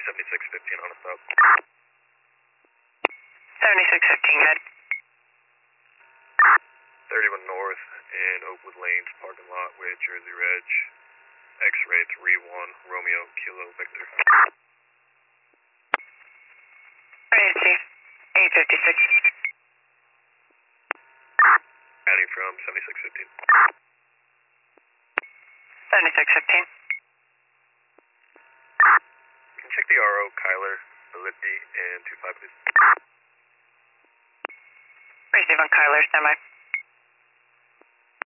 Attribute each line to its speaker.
Speaker 1: 7615 on a stop.
Speaker 2: 7615, good.
Speaker 1: 31 North in Oakwood Lanes parking lot with Jersey Reg. X-ray 31 Romeo Kilo Victor.
Speaker 2: Right, Chief. 856.
Speaker 1: Adding from 7615.
Speaker 2: 7615.
Speaker 1: Can you check the RO, Kyler, Belipti, and 25 please?
Speaker 2: Receive on Kyler, standby.